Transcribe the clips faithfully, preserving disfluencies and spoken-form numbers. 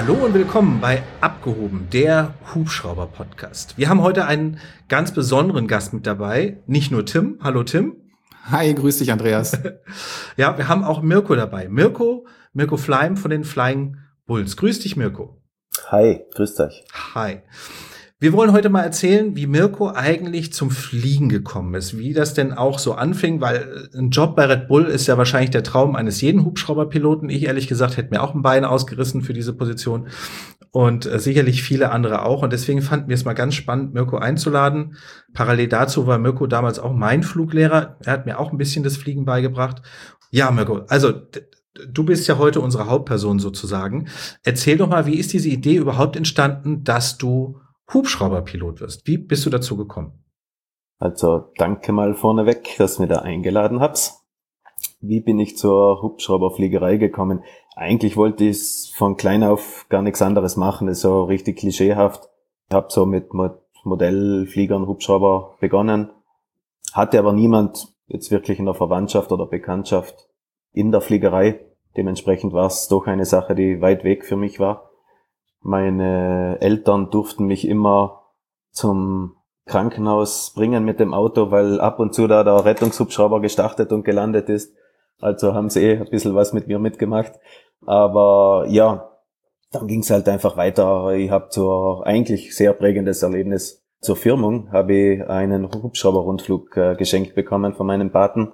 Hallo und willkommen bei Abgehoben, der Hubschrauber-Podcast. Wir haben heute einen ganz besonderen Gast mit dabei, nicht nur Tim. Hallo Tim. Hi, grüß dich Andreas. Ja, wir haben auch Mirko dabei. Mirko, Mirko Fleim von den Flying Bulls. Grüß dich, Mirko. Hi, grüßt euch. Hi. Wir wollen heute mal erzählen, wie Mirko eigentlich zum Fliegen gekommen ist, wie das denn auch so anfing, weil ein Job bei Red Bull ist ja wahrscheinlich der Traum eines jeden Hubschrauberpiloten. Ich ehrlich gesagt hätte mir auch ein Bein ausgerissen für diese Position und äh, sicherlich viele andere auch. Und deswegen fanden wir es mal ganz spannend, Mirko einzuladen. Parallel dazu war Mirko damals auch mein Fluglehrer. Er hat mir auch ein bisschen das Fliegen beigebracht. Ja, Mirko, also d- du bist ja heute unsere Hauptperson sozusagen. Erzähl doch mal, wie ist diese Idee überhaupt entstanden, dass du Hubschrauberpilot wirst? Wie bist du dazu gekommen? Also danke mal vorneweg, dass ihr mir da eingeladen habt. Wie bin ich zur Hubschrauberfliegerei gekommen? Eigentlich wollte ich von klein auf gar nichts anderes machen, das ist so richtig klischeehaft. Ich habe so mit Modellfliegern, Hubschrauber begonnen, hatte aber niemand jetzt wirklich in der Verwandtschaft oder Bekanntschaft in der Fliegerei. Dementsprechend war es doch eine Sache, die weit weg für mich war. Meine Eltern durften mich immer zum Krankenhaus bringen mit dem Auto, weil ab und zu da der Rettungshubschrauber gestartet und gelandet ist. Also haben sie eh ein bisschen was mit mir mitgemacht. Aber ja, dann ging es halt einfach weiter. Ich habe zur eigentlich sehr prägendes Erlebnis zur Firmung, habe ich einen Hubschrauberrundflug äh, geschenkt bekommen von meinem Paten.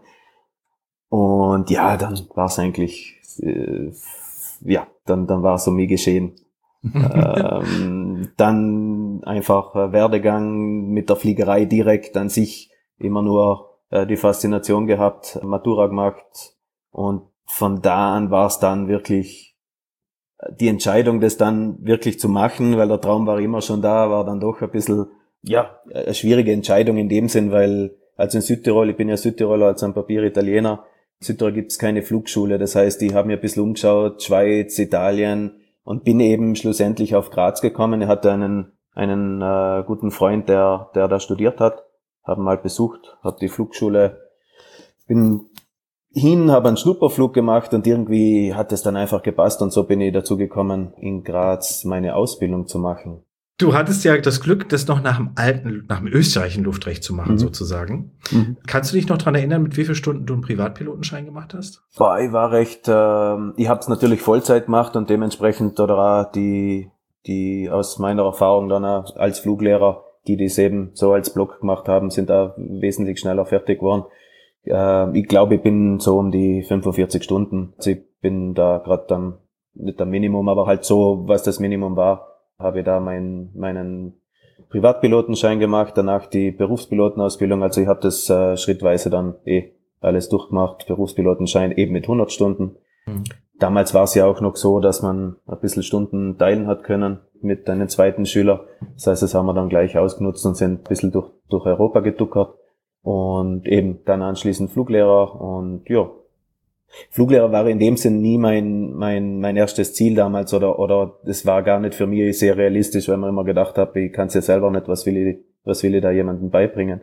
Und ja, dann war es eigentlich, äh, ja, dann, dann war es um mich geschehen. ähm, dann einfach äh, Werdegang mit der Fliegerei direkt an sich, immer nur äh, die Faszination gehabt, Matura gemacht und von da an war es dann wirklich die Entscheidung, das dann wirklich zu machen, weil der Traum war immer schon da, war dann doch ein bisschen, ja, eine schwierige Entscheidung in dem Sinn, weil, also in Südtirol, ich bin ja Südtiroler, also am Papier Italiener, in Südtirol gibt es keine Flugschule, das heißt, ich habe mir ein bisschen umgeschaut, Schweiz, Italien, und bin eben schlussendlich auf Graz gekommen. Ich hatte einen einen äh, guten Freund, der der da studiert hat, habe mal besucht, habe die Flugschule, bin hin, habe einen Schnupperflug gemacht und irgendwie hat es dann einfach gepasst und so bin ich dazu gekommen, in Graz meine Ausbildung zu machen. Du hattest ja das Glück, das noch nach dem alten, nach dem österreichischen Luftrecht zu machen, Mhm. sozusagen. Mhm. Kannst du dich noch dran erinnern, mit wie vielen Stunden du einen Privatpilotenschein gemacht hast? Boah, ich war recht, äh, ich habe es natürlich Vollzeit gemacht und dementsprechend oder auch die, die aus meiner Erfahrung dann auch als Fluglehrer, die das eben so als Block gemacht haben, sind da wesentlich schneller fertig geworden. Äh, ich glaube, ich bin so um die fünfundvierzig Stunden. Also ich bin da gerade dann nicht am Minimum, aber halt so, was das Minimum war, habe ich da meinen meinen Privatpilotenschein gemacht, danach die Berufspilotenausbildung. Also ich habe das äh, schrittweise dann eh alles durchgemacht, Berufspilotenschein eben mit hundert Stunden. Mhm. Damals war es ja auch noch so, dass man ein bisschen Stunden teilen hat können mit einem zweiten Schüler. Das heißt, das haben wir dann gleich ausgenutzt und sind ein bisschen durch, durch Europa getuckert. Und eben dann anschließend Fluglehrer und ja, Fluglehrer war in dem Sinn nie mein mein mein erstes Ziel damals oder oder es war gar nicht für mich sehr realistisch, weil man immer gedacht habe, ich kann es ja selber nicht, was will ich was will ich da jemandem beibringen.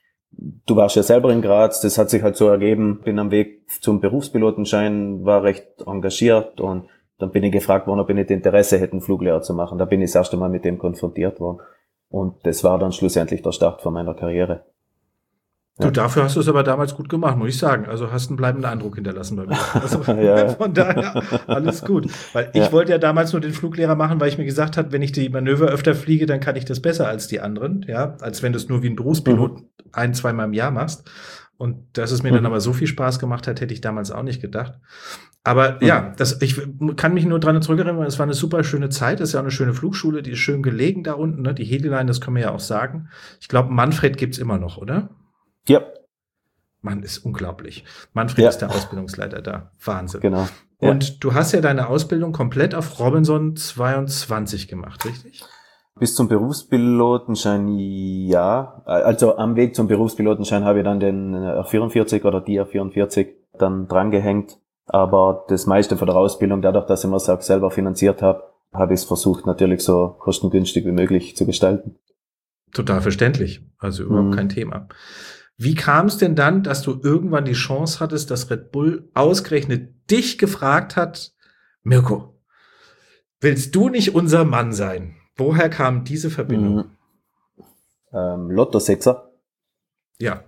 Du warst ja selber in Graz, das hat sich halt so ergeben, bin am Weg zum Berufspilotenschein, war recht engagiert und dann bin ich gefragt worden, ob ich nicht Interesse hätte, einen Fluglehrer zu machen. Da bin ich das erste Mal mit dem konfrontiert worden und das war dann schlussendlich der Start von meiner Karriere. Du, Ja. dafür hast du es aber damals gut gemacht, muss ich sagen. Also hast einen bleibenden Eindruck hinterlassen bei mir. Also Ja. von daher alles gut. Weil ich Ja. wollte ja damals nur den Fluglehrer machen, weil ich mir gesagt habe, wenn ich die Manöver öfter fliege, dann kann ich das besser als die anderen, ja, als wenn du es nur wie ein Berufspilot Mhm. ein, zweimal im Jahr machst. Und dass es mir Mhm. dann aber so viel Spaß gemacht hat, hätte ich damals auch nicht gedacht. Aber Mhm. ja, das, ich kann mich nur dran zurückerinnern, weil es war eine super schöne Zeit. Es ist ja auch eine schöne Flugschule, die ist schön gelegen da unten, ne? Die Heliline, das können wir ja auch sagen. Ich glaube, Manfred gibt's immer noch, oder? Ja, Mann, ist unglaublich. Manfred Ja. ist der Ausbildungsleiter da. Wahnsinn. genau. Ja. Und du hast ja deine Ausbildung komplett auf Robinson zweiundzwanzig gemacht, richtig? Bis zum Berufspilotenschein, ja. Also am Weg zum Berufspilotenschein habe ich dann den R vierundvierzig oder die R vierundvierzig dann drangehängt. Aber das meiste von der Ausbildung, dadurch, dass ich mir auch selber finanziert habe, habe ich es versucht, natürlich so kostengünstig wie möglich zu gestalten. Total verständlich. Also überhaupt Mhm. kein Thema. Wie kam es denn dann, dass du irgendwann die Chance hattest, dass Red Bull ausgerechnet dich gefragt hat, Mirko, Willst du nicht unser Mann sein? Woher kam diese Verbindung? Mhm. Ähm, Lotto-Sechser? Ja.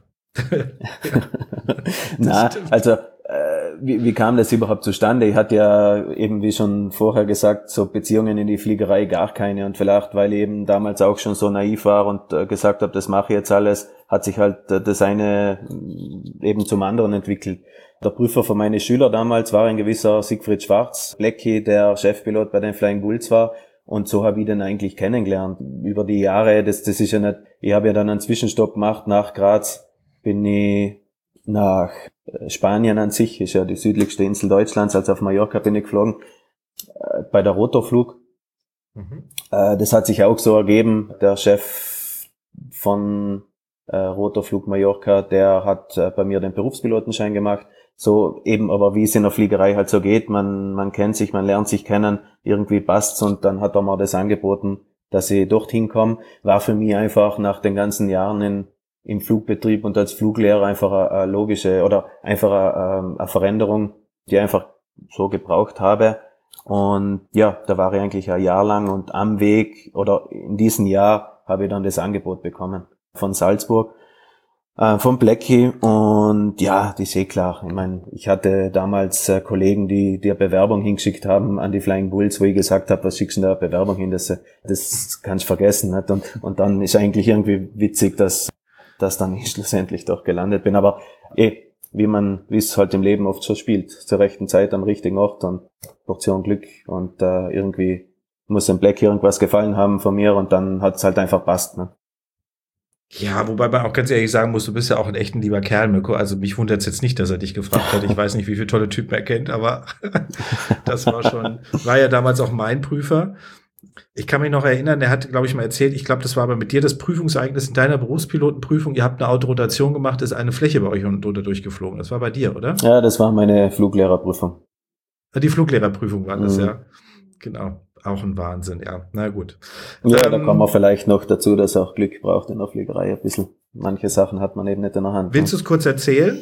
Na, also äh, wie, wie kam das überhaupt zustande? Ich hatte ja eben, wie schon vorher gesagt, so Beziehungen in die Fliegerei gar keine, und vielleicht, weil ich eben damals auch schon so naiv war und äh, gesagt habe, das mache ich jetzt alles, hat sich halt äh, das eine eben zum anderen entwickelt. Der Prüfer von meinen Schülern damals war ein gewisser Siegfried Schwarz, Blackie, der Chefpilot bei den Flying Bulls war. Und so habe ich den eigentlich kennengelernt. Über die Jahre, das, das ist ja nicht, ich habe ja dann einen Zwischenstopp gemacht nach Graz, bin ich nach Spanien an sich, ist ja die südlichste Insel Deutschlands, also auf Mallorca bin ich geflogen, äh, bei der Rotorflug. Mhm. Äh, das hat sich auch so ergeben, der Chef von äh, Rotorflug Mallorca, der hat äh, bei mir den Berufspilotenschein gemacht. So eben, aber wie es in der Fliegerei halt so geht, man man kennt sich, man lernt sich kennen, irgendwie passt's, und dann hat er mir das angeboten, dass ich dorthin komme. War für mich einfach nach den ganzen Jahren in, im Flugbetrieb und als Fluglehrer einfach eine, eine logische oder einfach eine, eine Veränderung, die ich einfach so gebraucht habe. Und ja, da war ich eigentlich ein Jahr lang, und am Weg oder in diesem Jahr habe ich dann das Angebot bekommen von Salzburg. Äh, vom Blackie, und ja, die ist eh klar. Ich meine, ich hatte damals äh, Kollegen, die die eine Bewerbung hingeschickt haben an die Flying Bulls, wo ich gesagt habe, was schickst du da eine Bewerbung hin? Das, das kannst du vergessen. Nicht? Und, und dann ist eigentlich irgendwie witzig, dass, dass dann ich schlussendlich doch gelandet bin. Aber eh, wie man, wie es halt im Leben oft so spielt, zur rechten Zeit am richtigen Ort und Portion Glück, und äh, irgendwie muss dem Blackie irgendwas gefallen haben von mir, und dann hat es halt einfach passt. Ne? Ja, wobei man auch ganz ehrlich sagen muss, du bist ja auch ein echt ein lieber Kerl, Mirko. Also mich wundert es jetzt nicht, dass er dich gefragt hat. Ich weiß nicht, wie viele tolle Typen er kennt, aber das war schon, war ja damals auch mein Prüfer. Ich kann mich noch erinnern, der hat, glaube ich, mal erzählt, ich glaube, das war aber mit dir das Prüfungsereignis in deiner Berufspilotenprüfung. Ihr habt eine Autorotation gemacht, ist eine Fläche bei euch unter durchgeflogen. Das war bei dir, oder? Ja, das war meine Fluglehrerprüfung. Die Fluglehrerprüfung war das, mhm. ja. Genau. Auch ein Wahnsinn, ja. Na gut. Ja, ähm, da kommen wir vielleicht noch dazu, dass auch Glück braucht in der Fliegerei ein bisschen. Manche Sachen hat man eben nicht in der Hand. Willst du es kurz erzählen?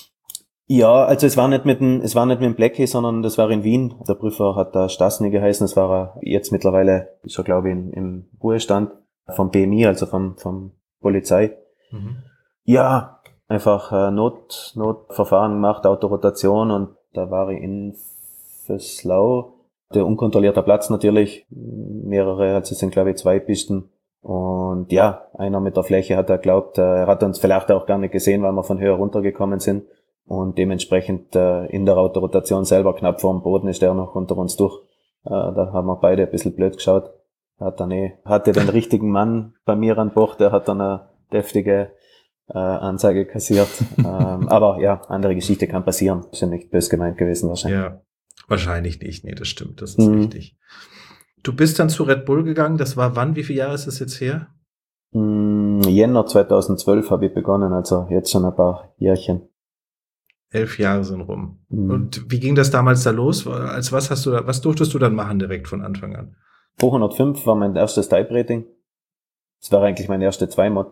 Ja, also es war nicht mit dem, es war nicht mit dem Blackie, sondern das war in Wien. Der Prüfer hat da Stasny geheißen. Das war er jetzt mittlerweile, ist er glaube ich in, im Ruhestand vom B M I, also vom, vom Polizei. Mhm. Ja, einfach äh, Not, Notverfahren gemacht, Autorotation, und da war ich in Föslau. Der unkontrollierter Platz natürlich, mehrere, also es sind glaube ich zwei Pisten, und ja, einer mit der Fläche hat er glaubt, er hat uns vielleicht auch gar nicht gesehen, weil wir von höher runtergekommen sind, und dementsprechend in der Autorotation selber knapp vor dem Boden ist er noch unter uns durch. Da haben wir beide ein bisschen blöd geschaut. Hat dann eh, hatte den richtigen Mann bei mir an Bord, der hat dann eine deftige äh, Anzeige kassiert. ähm, aber ja, andere Geschichte kann passieren. Ist ja nicht böse gemeint gewesen wahrscheinlich. Ja. Wahrscheinlich nicht, nee, das stimmt, das ist mhm. richtig. Du bist dann zu Red Bull gegangen, das war wann, wie viele Jahre ist das jetzt her? Mm, Jänner zweitausendzwölf habe ich begonnen, also jetzt schon ein paar Jährchen. Elf Jahre sind rum. Mhm. Und wie ging das damals da los? Als was hast du da, was durftest du dann machen direkt von Anfang an? zweihundertfünf war mein erstes Type-Rating. Das war eigentlich mein erste Zwei-Mod.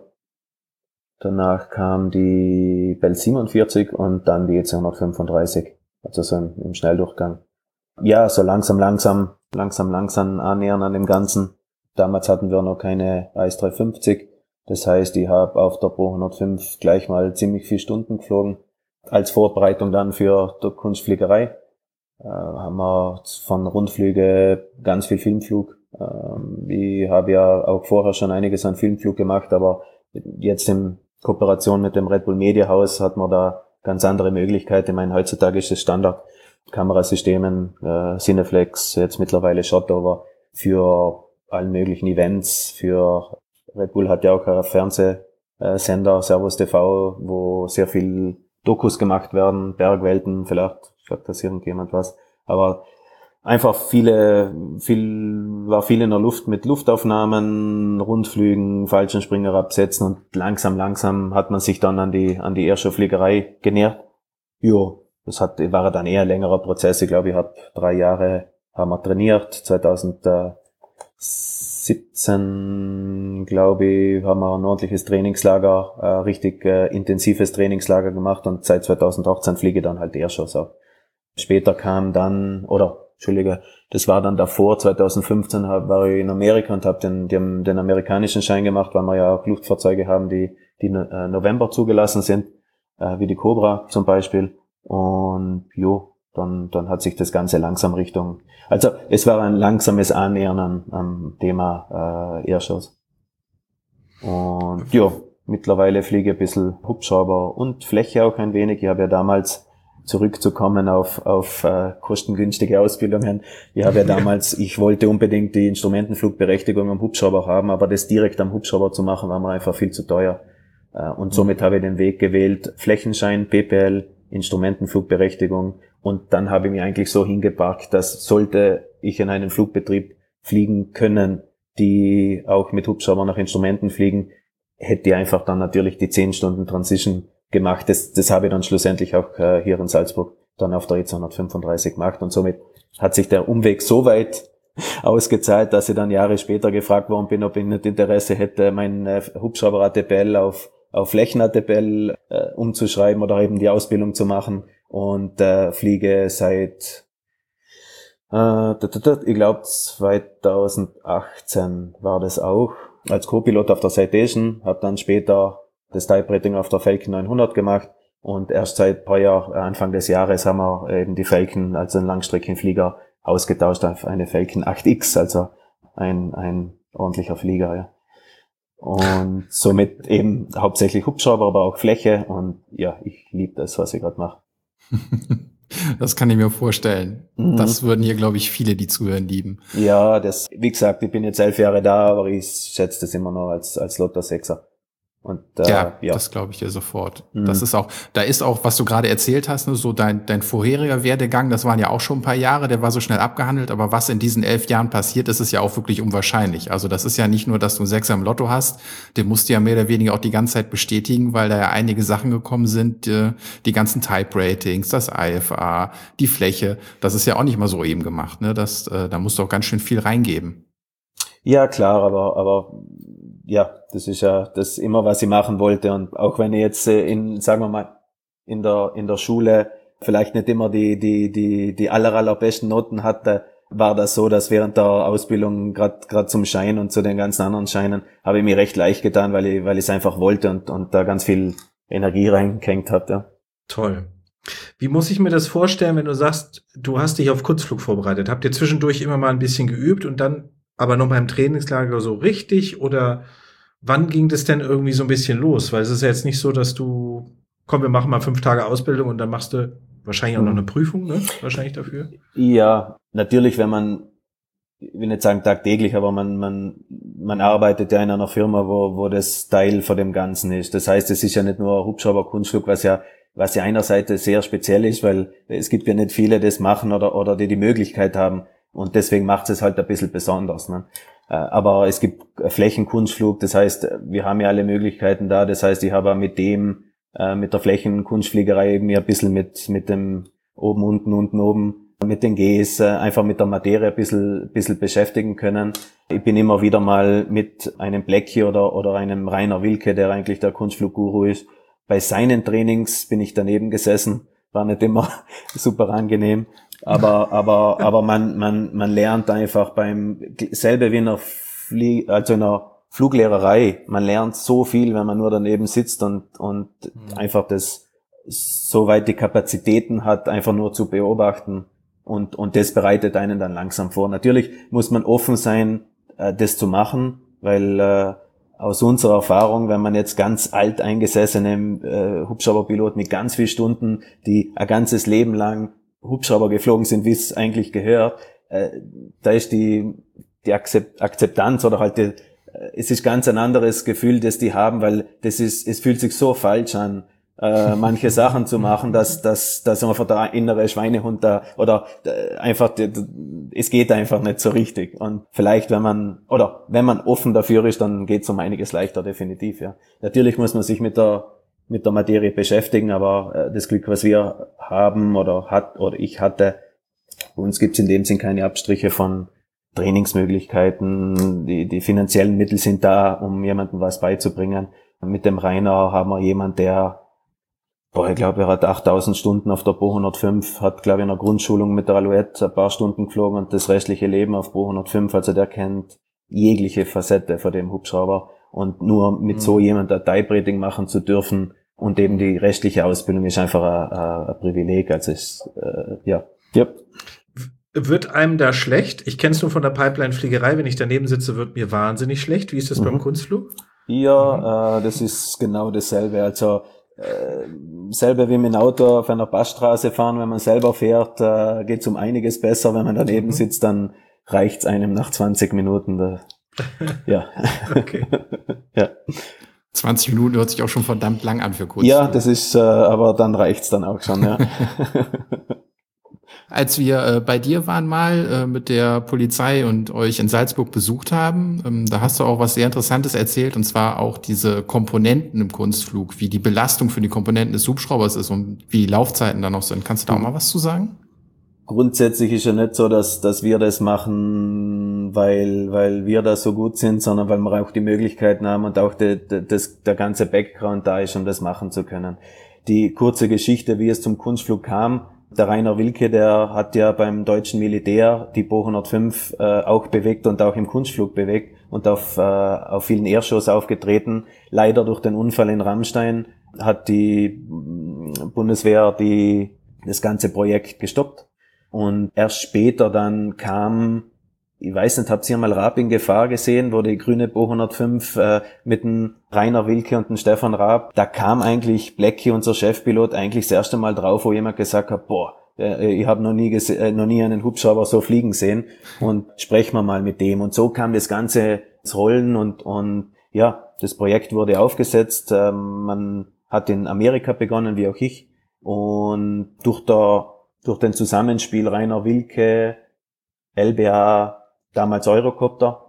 Danach kam die Bell siebenundvierzig und dann die E C hundertfünfunddreißig. Also so im, im Schnelldurchgang. Ja, so langsam, langsam, langsam, langsam annähern an dem Ganzen. Damals hatten wir noch keine A S dreihundertfünfzig. Das heißt, ich habe auf der Pro hundertfünf gleich mal ziemlich viele Stunden geflogen. Als Vorbereitung dann für die Kunstfliegerei äh, haben wir von Rundflüge ganz viel Filmflug. Ähm, ich habe ja auch vorher schon einiges an Filmflug gemacht, aber jetzt in Kooperation mit dem Red Bull Media House hat man da ganz andere Möglichkeiten. Ich meine, heutzutage ist es Standard. Kamerasystemen, äh, Cineflex, jetzt mittlerweile Shotover für allen möglichen Events. Für Red Bull hat ja auch einen Fernsehsender, Servus T V, wo sehr viel Dokus gemacht werden, Bergwelten, vielleicht sagt das irgendjemand was. Aber einfach viele, viel, war viel in der Luft mit Luftaufnahmen, Rundflügen, Fallschirmspringer absetzen, und langsam, langsam hat man sich dann an die, an die Airshowfliegerei genähert. Jo. Das hat, war dann eher ein längerer Prozess. Ich glaube, ich habe drei Jahre haben wir trainiert. zweitausendsiebzehn, glaube ich, haben wir ein ordentliches Trainingslager, äh, richtig äh, intensives Trainingslager gemacht, und seit zweitausendachtzehn fliege ich dann halt Airshows auch. Später kam dann, oder Entschuldige, das war dann davor, zwanzig fünfzehn hab, war ich in Amerika und habe den, den, den amerikanischen Schein gemacht, weil wir ja auch Luftfahrzeuge haben, die, die äh, November zugelassen sind, äh, wie die Cobra zum Beispiel. Und jo, dann, dann hat sich das Ganze langsam Richtung, also es war ein langsames Annähern am, am Thema äh, Airshows. Und jo, mittlerweile fliege ich ein bisschen Hubschrauber und Fläche auch ein wenig. Ich habe ja damals, zurückzukommen auf auf äh, kostengünstige Ausbildungen. Ich habe ja damals, ich wollte unbedingt die Instrumentenflugberechtigung am Hubschrauber haben, aber das direkt am Hubschrauber zu machen, war mir einfach viel zu teuer. Äh, und somit habe ich den Weg gewählt, Flächenschein, P P L, Instrumentenflugberechtigung, und dann habe ich mich eigentlich so hingepackt, dass sollte ich in einen Flugbetrieb fliegen können, die auch mit Hubschrauber nach Instrumenten fliegen, hätte ich einfach dann natürlich die zehn Stunden Transition gemacht. Das, das habe ich dann schlussendlich auch äh, hier in Salzburg dann auf der E zweihundertfünfunddreißig gemacht, und somit hat sich der Umweg so weit ausgezahlt, dass ich dann Jahre später gefragt worden bin, ob ich nicht Interesse hätte, meinen äh, Hubschrauber A T P L auf, auf Flächen-A T P L äh, umzuschreiben oder eben die Ausbildung zu machen, und äh, fliege seit äh, ich glaube zweitausendachtzehn war das auch als Co-Pilot auf der Citation, habe dann später das Type-Rating auf der Falcon neunhundert gemacht, und erst seit ein paar Jahren, Anfang des Jahres, haben wir eben die Falcon, also einen Langstreckenflieger, ausgetauscht auf eine Falcon acht X, also ein, ein ordentlicher Flieger, ja. Und somit eben hauptsächlich Hubschrauber, aber auch Fläche, und ja, ich liebe das, was ich gerade mache. Das kann ich mir vorstellen. Mhm. Das würden hier, glaube ich, viele, die zuhören, lieben. Ja, das, wie gesagt, ich bin jetzt elf Jahre da, aber ich schätze das immer noch als, als Lotto Sechser. Und, äh, ja, ja, das glaube ich dir sofort. Mhm. Das ist auch, da ist auch, was du gerade erzählt hast, ne, so dein, dein vorheriger Werdegang, das waren ja auch schon ein paar Jahre, der war so schnell abgehandelt, aber was in diesen elf Jahren passiert, ist es ja auch wirklich unwahrscheinlich. Also das ist ja nicht nur, dass du einen Sechser im Lotto hast, den musst du ja mehr oder weniger auch die ganze Zeit bestätigen, weil da ja einige Sachen gekommen sind, die, die ganzen Type-Ratings, das I F A, die Fläche, das ist ja auch nicht mal so eben gemacht, ne? Das, äh, da musst du auch ganz schön viel reingeben. Ja, klar, aber, aber, ja, das ist ja das immer, was ich machen wollte. Und auch wenn ich jetzt in, sagen wir mal, in der, in der Schule vielleicht nicht immer die, die, die, die aller, allerbesten Noten hatte, war das so, dass während der Ausbildung, gerade, gerade zum Schein und zu den ganzen anderen Scheinen, habe ich mir recht leicht getan, weil ich, weil ich es einfach wollte und, und da ganz viel Energie reingehängt habe, ja. Toll. Wie muss ich mir das vorstellen, wenn du sagst, du hast dich auf Kurzflug vorbereitet? Habt ihr zwischendurch immer mal ein bisschen geübt und dann aber noch mal im Trainingslager so richtig, oder wann ging das denn irgendwie so ein bisschen los? Weil es ist ja jetzt nicht so, dass du, komm, wir machen mal fünf Tage Ausbildung und dann machst du wahrscheinlich auch noch eine Prüfung, ne? Wahrscheinlich dafür. Ja, natürlich, wenn man, ich will nicht sagen tagtäglich, aber man, man, man arbeitet ja in einer Firma, wo, wo das Teil von dem Ganzen ist. Das heißt, es ist ja nicht nur Hubschrauber-Kunstflug, was ja, was ja einerseits sehr speziell ist, weil es gibt ja nicht viele, die das machen oder, oder die die Möglichkeit haben. Und deswegen macht es halt ein bisschen besonders, ne? Aber es gibt Flächenkunstflug, das heißt, wir haben ja alle Möglichkeiten da. Das heißt, ich habe mit dem, mit der Flächenkunstfliegerei eben ein bisschen mit, mit dem oben, unten, unten, oben, mit den Gs, einfach mit der Materie ein bisschen, bisschen beschäftigen können. Ich bin immer wieder mal mit einem Blackie oder, oder einem Rainer Wilke, der eigentlich der Kunstflugguru ist. Bei seinen Trainings bin ich daneben gesessen, war nicht immer super angenehm. Aber, aber, aber man, man, man lernt einfach beim, selbe wie in einer Flie also in einer Fluglehrerei, man lernt so viel, wenn man nur daneben sitzt und, und mhm. einfach das, so weit die Kapazitäten hat, einfach nur zu beobachten, und, und das bereitet einen dann langsam vor. Natürlich muss man offen sein, das zu machen, weil, äh, aus unserer Erfahrung, wenn man jetzt ganz alt eingesessene äh, Hubschrauberpilot mit ganz vielen Stunden, die ein ganzes Leben lang Hubschrauber geflogen sind, wie es eigentlich gehört, äh, da ist die die Akzeptanz oder halt die, äh, es ist ganz ein anderes Gefühl, das die haben, weil das ist, es fühlt sich so falsch an, äh, manche Sachen zu machen, dass dass dass einfach der innere Schweinehund da oder äh, einfach die, es geht einfach nicht so richtig. Und vielleicht, wenn man oder wenn man offen dafür ist, dann geht's um einiges leichter, definitiv, ja. Natürlich muss man sich mit der mit der Materie beschäftigen, aber äh, das Glück, was wir haben oder hat oder ich hatte, bei uns gibt's in dem Sinn keine Abstriche von Trainingsmöglichkeiten, die, die finanziellen Mittel sind da, um jemandem was beizubringen. Mit dem Rainer haben wir jemand, der Boah, ich glaube, er hat achttausend Stunden auf der Bo hundertfünf, hat, glaube ich, in der Grundschulung mit der Alouette ein paar Stunden geflogen und das restliche Leben auf Bo hundertfünf. Also der kennt jegliche Facette von dem Hubschrauber. Und nur mit mhm. so jemand ein Type-Rating machen zu dürfen und eben die restliche Ausbildung ist einfach ein, ein Privileg. Also ist, äh, ja. Yep. Wird einem da schlecht? Ich kenne es nur von der Pipeline-Fliegerei. Wenn ich daneben sitze, wird mir wahnsinnig schlecht. Wie ist das mhm. beim Kunstflug? Ja, mhm. äh, das ist genau dasselbe. Also äh, selber wie mit dem Auto auf einer Passstraße fahren, wenn man selber fährt, äh, geht's um einiges besser. Wenn man daneben mhm. sitzt, dann reicht's einem nach zwanzig Minuten. Da, ja. Okay. Ja. zwanzig Minuten hört sich auch schon verdammt lang an für Kunstflug. Ja, das ist, äh, aber dann reicht's dann auch schon, ja. Als wir äh, bei dir waren mal äh, mit der Polizei und euch in Salzburg besucht haben, ähm, da hast du auch was sehr Interessantes erzählt, und zwar auch diese Komponenten im Kunstflug, wie die Belastung für die Komponenten des Hubschraubers ist und wie die Laufzeiten da noch sind. Kannst du da auch mal was zu sagen? Grundsätzlich ist ja nicht so, dass dass wir das machen, weil weil wir da so gut sind, sondern weil wir auch die Möglichkeiten haben und auch de, de, das, der ganze Background da ist, um das machen zu können. Die kurze Geschichte, wie es zum Kunstflug kam: Der Rainer Wilke, der hat ja beim deutschen Militär die Bo hundertfünf äh, auch bewegt und auch im Kunstflug bewegt und auf äh, auf vielen Airshows aufgetreten. Leider durch den Unfall in Rammstein hat die Bundeswehr die das ganze Projekt gestoppt. Und erst später dann kam, ich weiß nicht, habt ihr mal Raab in Gefahr gesehen, wo die grüne Bo hundertfünf äh, mit dem Rainer Wilke und dem Stefan Raab, da kam eigentlich Blackie, unser Chefpilot, eigentlich das erste Mal drauf, wo jemand gesagt hat, boah, äh, ich habe noch nie gese- äh, noch nie einen Hubschrauber so fliegen sehen und sprechen wir mal mit dem. Und so kam das Ganze ins Rollen und und ja, das Projekt wurde aufgesetzt. Ähm, man hat in Amerika begonnen, wie auch ich, und durch der durch den Zusammenspiel Rainer Wilke, L B A, damals Eurocopter,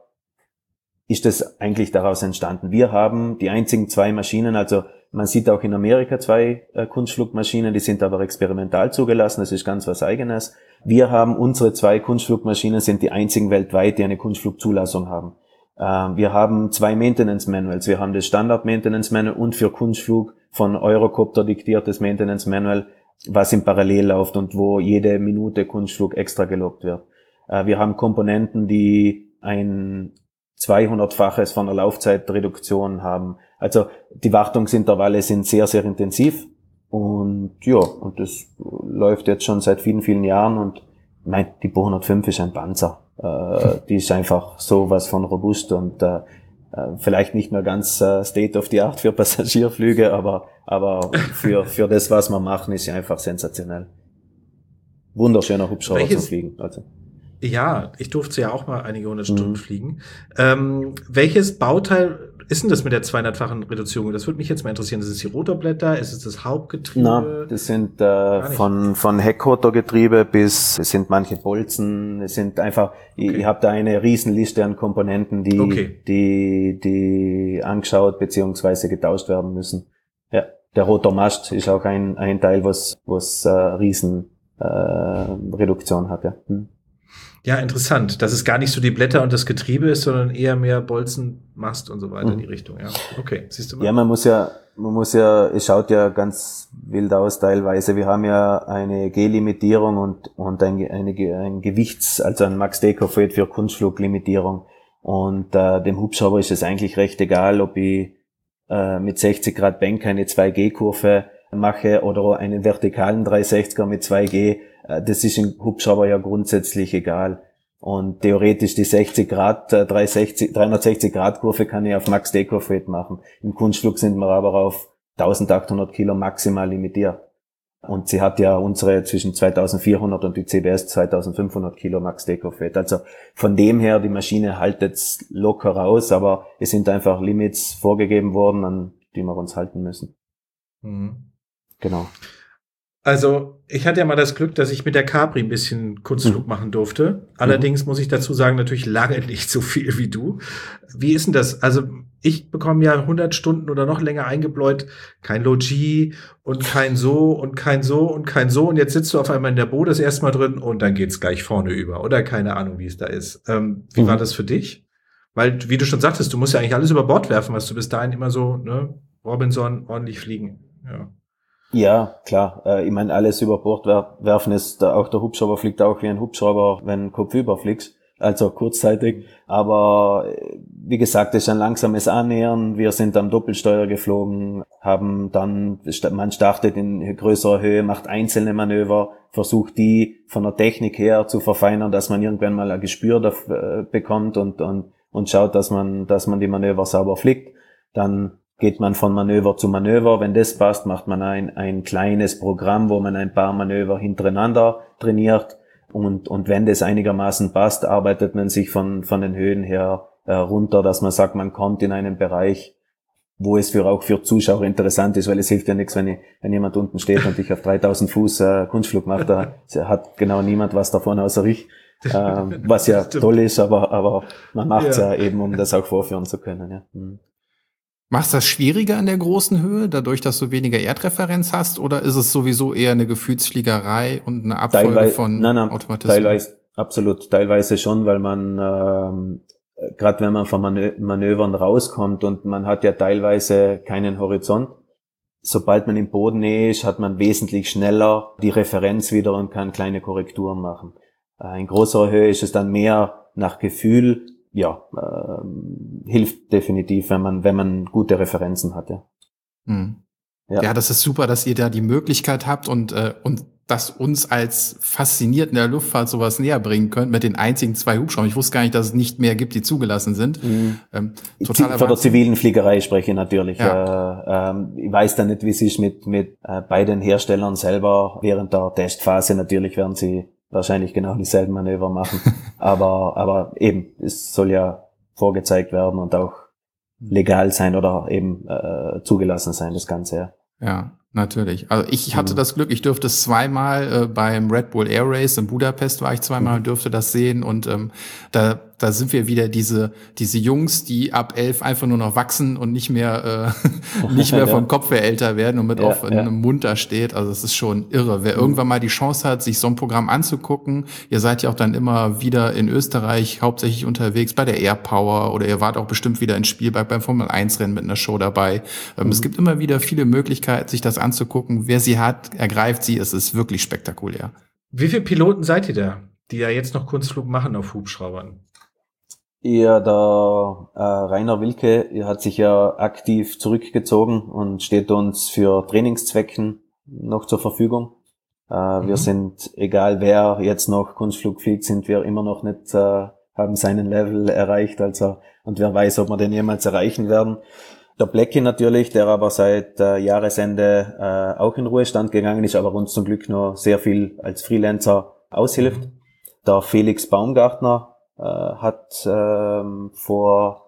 ist das eigentlich daraus entstanden. Wir haben die einzigen zwei Maschinen, also man sieht auch in Amerika zwei äh, Kunstflugmaschinen, die sind aber experimental zugelassen, das ist ganz was Eigenes. Wir haben unsere zwei Kunstflugmaschinen, sind die einzigen weltweit, die eine Kunstflugzulassung haben. Äh, wir haben zwei Maintenance Manuals, wir haben das Standard Maintenance Manual und für Kunstflug von Eurocopter diktiertes Maintenance Manual, was im Parallel läuft und wo jede Minute Kunstflug extra gelobt wird. Äh, wir haben Komponenten, die ein zweihundertfaches von der Laufzeitreduktion haben. Also die Wartungsintervalle sind sehr, sehr intensiv und ja, und das läuft jetzt schon seit vielen, vielen Jahren und ich meine, die Bo hundertfünf ist ein Panzer. Äh, die ist einfach sowas von robust und äh, vielleicht nicht mehr ganz äh, State of the Art für Passagierflüge, aber aber für für das, was wir machen, ist sie einfach sensationell. Wunderschöner Hubschrauber Welches, zum Fliegen. Also. Ja, ich durfte ja auch mal einige hundert mhm. Stunden fliegen. Ähm, welches Bauteil ist denn das mit der zweihundertfachen Reduzierung? Das würde mich jetzt mal interessieren. Ist es die Rotorblätter? Ist es das Hauptgetriebe? Na, das sind äh, von von Heckrotorgetriebe bis, es sind manche Bolzen, es sind einfach, okay. ich, ich habe da eine Riesenliste an Komponenten, die okay. die die angeschaut beziehungsweise getauscht werden müssen. Ja, der Rotormast ist auch ein ein Teil, was was äh, Riesen äh, Reduktion hat, ja. Hm. Ja, interessant, dass es gar nicht so die Blätter und das Getriebe ist, sondern eher mehr Bolzen, Mast und so weiter in die Richtung, ja. Okay, siehst du mal. Ja, man muss ja, man muss ja, es schaut ja ganz wild aus teilweise. Wir haben ja eine G-Limitierung und, und ein, eine, ein Gewichts-, also ein Max-Dekofred für Kunstfluglimitierung. Und, äh, dem Hubschrauber ist es eigentlich recht egal, ob ich, äh, mit sechzig Grad Bank eine zwei G-Kurve mache oder einen vertikalen dreihundertsechziger mit zwei G. Das ist im Hubschrauber ja grundsätzlich egal. Und theoretisch die sechzig Grad, dreihundertsechzig Grad Kurve kann ich auf Max Dekofred machen. Im Kunstflug sind wir aber auf eintausendachthundert Kilo maximal limitiert. Und sie hat ja unsere zwischen zweitausendvierhundert und die C B S zweitausendfünfhundert Kilo Max Dekofred. Also von dem her, die Maschine haltet locker raus, aber es sind einfach Limits vorgegeben worden, an die wir uns halten müssen. Mhm. Genau. Also, ich hatte ja mal das Glück, dass ich mit der Capri ein bisschen Kunstflug mhm. machen durfte. Allerdings mhm. muss ich dazu sagen, natürlich lange nicht so viel wie du. Wie ist denn das? Also, ich bekomme ja hundert Stunden oder noch länger eingebläut, kein Low-G und kein so und kein so und kein so. Und jetzt sitzt du auf einmal in der Bo das erste Mal drin und dann geht's gleich vorne über. Oder keine Ahnung, wie es da ist. Ähm, wie mhm. war das für dich? Weil, wie du schon sagtest, du musst ja eigentlich alles über Bord werfen, was du bis dahin immer so, ne, Robinson, ordentlich fliegen. Ja. Ja, klar. Äh, ich meine, alles über Bord wer- werfen ist, da auch der Hubschrauber fliegt auch wie ein Hubschrauber, wenn du kopfüber fliegst, also kurzzeitig. Aber äh, wie gesagt, es ist ein langsames Annähern. Wir sind am Doppelsteuer geflogen, haben dann, man startet in größerer Höhe, macht einzelne Manöver, versucht die von der Technik her zu verfeinern, dass man irgendwann mal ein Gespür dafür, äh, bekommt und, und, und schaut, dass man, dass man die Manöver sauber fliegt. Dann geht man von Manöver zu Manöver. Wenn das passt, macht man ein, ein kleines Programm, wo man ein paar Manöver hintereinander trainiert. Und, und wenn das einigermaßen passt, arbeitet man sich von, von den Höhen her äh, runter, dass man sagt, man kommt in einen Bereich, wo es für, auch für Zuschauer interessant ist, weil es hilft ja nichts, wenn, ich, wenn jemand unten steht und ich auf dreitausend Fuß äh, Kunstflug mache, da hat genau niemand was davon außer ich. Äh, was ja toll ist, aber, aber man macht es ja. ja eben, um das auch vorführen zu können. Ja. Hm. Machst du das schwieriger in der großen Höhe, dadurch, dass du weniger Erdreferenz hast, oder ist es sowieso eher eine Gefühlsfliegerei und eine Abfolge Teilweise, von nein, nein, Automatismen? Teilweise, absolut, teilweise schon, weil man, ähm, gerade wenn man von Manö- Manövern rauskommt und man hat ja teilweise keinen Horizont, sobald man im Bodennähe ist, hat man wesentlich schneller die Referenz wieder und kann kleine Korrekturen machen. Äh, in größerer Höhe ist es dann mehr nach Gefühl. Ja, äh, hilft definitiv, wenn man wenn man gute Referenzen hat, ja. Hm. Ja. Ja, das ist super, dass ihr da die Möglichkeit habt und äh, und das uns als Faszinierten der Luftfahrt sowas näher bringen könnt mit den einzigen zwei Hubschraubern. Ich wusste gar nicht, dass es nicht mehr gibt, die zugelassen sind. Mhm. Ähm, totaler Von der zivilen Fliegerei spreche ich natürlich. Ja. Äh, ähm, ich weiß da nicht, wie es ist mit mit äh, bei den Herstellern selber. Während der Testphase natürlich werden sie wahrscheinlich genau dieselben Manöver machen. aber aber eben, es soll ja vorgezeigt werden und auch legal sein oder eben äh, zugelassen sein, das Ganze. Ja, ja natürlich. Also ich hatte mhm. das Glück, ich durfte es zweimal äh, beim Red Bull Air Race in Budapest war ich zweimal, mhm. dürfte das sehen und ähm, da da sind wir wieder diese diese Jungs, die ab elf einfach nur noch wachsen und nicht mehr äh, nicht mehr ja. vom Kopf her älter werden und mit ja, auf einem ja. Mund da steht. Also es ist schon irre. Wer mhm. irgendwann mal die Chance hat, sich so ein Programm anzugucken, ihr seid ja auch dann immer wieder in Österreich hauptsächlich unterwegs bei der Air Power oder ihr wart auch bestimmt wieder in Spielberg beim Formel eins Rennen mit einer Show dabei. Ähm, mhm. Es gibt immer wieder viele Möglichkeiten, sich das anzugucken. Wer sie hat, ergreift sie. Es ist wirklich spektakulär. Wie viele Piloten seid ihr da, die ja jetzt noch Kunstflug machen auf Hubschraubern? Ja, der äh, Rainer Wilke hat sich ja aktiv zurückgezogen und steht uns für Trainingszwecken noch zur Verfügung. Äh, mhm. Wir sind, egal wer jetzt noch Kunstflug fliegt, sind wir immer noch nicht, äh, haben seinen Level erreicht, also, und wer weiß, ob wir den jemals erreichen werden. Der Blackie natürlich, der aber seit äh, Jahresende äh, auch in Ruhestand gegangen ist, aber uns zum Glück nur sehr viel als Freelancer aushilft. Mhm. Der Felix Baumgartner hat ähm, vor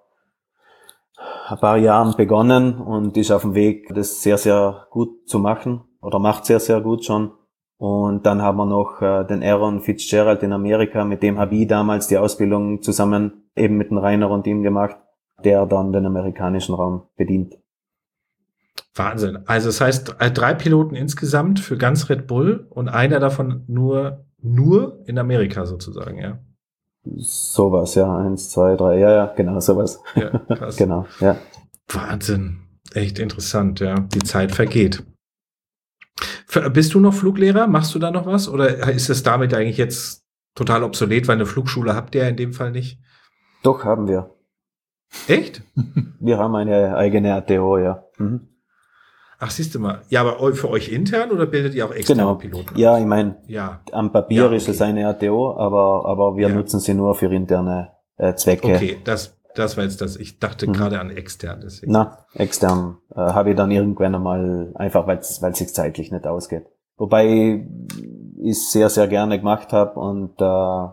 ein paar Jahren begonnen und ist auf dem Weg, das sehr, sehr gut zu machen oder macht sehr, sehr gut schon. Und dann haben wir noch äh, den Aaron Fitzgerald in Amerika, mit dem habe ich damals die Ausbildung zusammen eben mit dem Rainer und ihm gemacht, der dann den amerikanischen Raum bedient. Wahnsinn. Also das heißt, drei Piloten insgesamt für ganz Red Bull und einer davon nur, nur in Amerika sozusagen, ja. Sowas, ja, eins, zwei, drei, ja, ja, genau, sowas. Ja, krass. Genau, ja. Wahnsinn, echt interessant, ja. Die Zeit vergeht. Bist du noch Fluglehrer? Machst du da noch was? Oder ist es damit eigentlich jetzt total obsolet, weil eine Flugschule habt ihr ja in dem Fall nicht? Doch, haben wir. Echt? Wir haben eine eigene A T O, ja. Mhm. Ach, siehst du mal. Ja, aber für euch intern oder bildet ihr auch externe genau. Piloten? Ja, ich meine, ja. am Papier ja, okay. ist es eine A T O, aber aber wir ja. nutzen sie nur für interne äh, Zwecke. Okay, das das war jetzt das. Ich dachte mhm. gerade an extern. Deswegen. Na, extern äh, habe ich dann irgendwann einmal einfach, weil es weil es sich zeitlich nicht ausgeht. Wobei ich es sehr, sehr gerne gemacht habe und äh,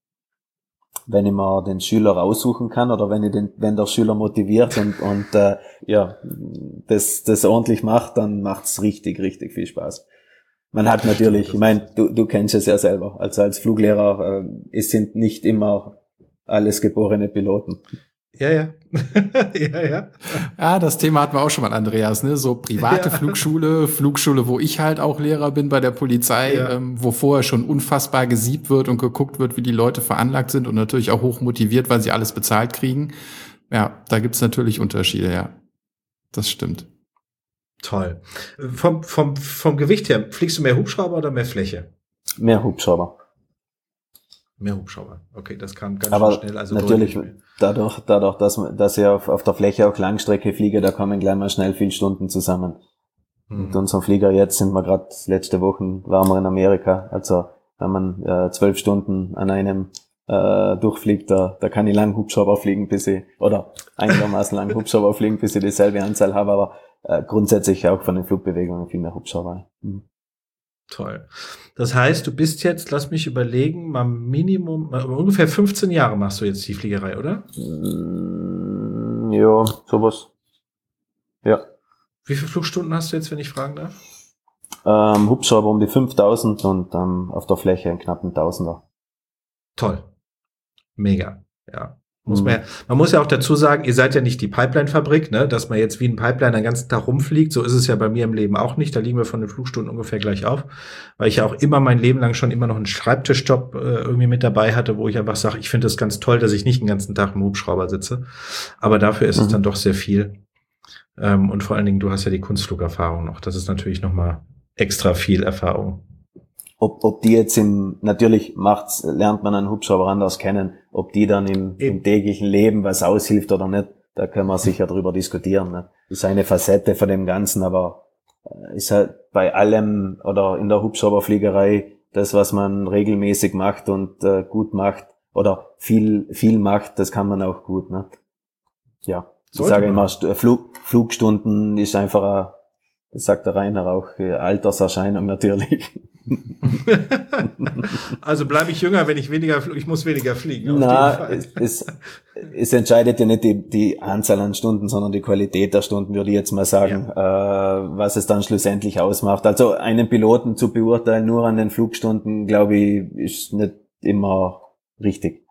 wenn ich mir den Schüler aussuchen kann oder wenn ich den, wenn der Schüler motiviert und und äh, ja das das ordentlich macht, dann macht's richtig richtig viel Spaß. Man hat natürlich, ich meine, du du kennst es ja selber, also als Fluglehrer, äh, es sind nicht immer alles geborene Piloten. Ja, ja. ja, ja. Ja, das Thema hatten wir auch schon mal, Andreas, ne? So private ja. Flugschule, Flugschule, wo ich halt auch Lehrer bin bei der Polizei, ja. ähm, wo vorher schon unfassbar gesiebt wird und geguckt wird, wie die Leute veranlagt sind und natürlich auch hoch motiviert, weil sie alles bezahlt kriegen. Ja, da gibt's natürlich Unterschiede, ja. Das stimmt. Toll. Vom, vom, vom Gewicht her, fliegst du mehr Hubschrauber oder mehr Fläche? Mehr Hubschrauber. Mehr Hubschrauber. Okay, das kam ganz Aber schön schnell. Also natürlich, dadurch, dadurch, dass, dass ich auf, auf der Fläche auch Langstrecke fliege, da kommen gleich mal schnell viele Stunden zusammen. Mhm. Mit unserem Flieger jetzt sind wir gerade letzte Woche, waren wir in Amerika. Also wenn man äh, zwölf Stunden an einem äh, durchfliegt, da, da kann ich lang Hubschrauber fliegen, bis ich, oder einigermaßen lang Hubschrauber fliegen, bis ich dieselbe Anzahl habe, aber äh, grundsätzlich auch von den Flugbewegungen viel mehr Hubschrauber. Mhm. Toll. Das heißt, du bist jetzt, lass mich überlegen, mal Minimum, mal ungefähr fünfzehn Jahre machst du jetzt die Fliegerei, oder? Mm, ja, sowas. Ja. Wie viele Flugstunden hast du jetzt, wenn ich fragen darf? Ähm, Hubschrauber um die fünftausend und ähm, auf der Fläche einen knappen Tausender. Toll. Mega. Ja. Muss man, ja, man muss ja auch dazu sagen, ihr seid ja nicht die Pipeline-Fabrik, ne, dass man jetzt wie ein Pipeline den ganzen Tag rumfliegt. So ist es ja bei mir im Leben auch nicht. Da liegen wir von den Flugstunden ungefähr gleich auf, weil ich ja auch immer mein Leben lang schon immer noch einen Schreibtischjob äh, irgendwie mit dabei hatte, wo ich einfach sage, ich finde es ganz toll, dass ich nicht den ganzen Tag im Hubschrauber sitze. Aber dafür ist mhm. es dann doch sehr viel. Ähm, und vor allen Dingen, du hast ja die Kunstflugerfahrung noch. Das ist natürlich noch mal extra viel Erfahrung. Ob, ob die jetzt im, natürlich macht's, lernt man einen Hubschrauber anders kennen, ob die dann im, im täglichen Leben was aushilft oder nicht, da können wir sicher drüber diskutieren. Ne? Ist eine Facette von dem Ganzen, aber ist halt bei allem oder in der Hubschrauberfliegerei das, was man regelmäßig macht und äh, gut macht oder viel, viel macht, das kann man auch gut. Ne? Ja, ich sage immer, Flug, Flugstunden ist einfach ein, das sagt der Rainer auch, Alterserscheinung natürlich. Also bleibe ich jünger, wenn ich weniger, ich muss weniger fliegen. Na, es, es, es entscheidet ja nicht die, die Anzahl an Stunden, sondern die Qualität der Stunden, würde ich jetzt mal sagen, ja. äh, was es dann schlussendlich ausmacht. Also einen Piloten zu beurteilen nur an den Flugstunden, glaube ich, ist nicht immer richtig.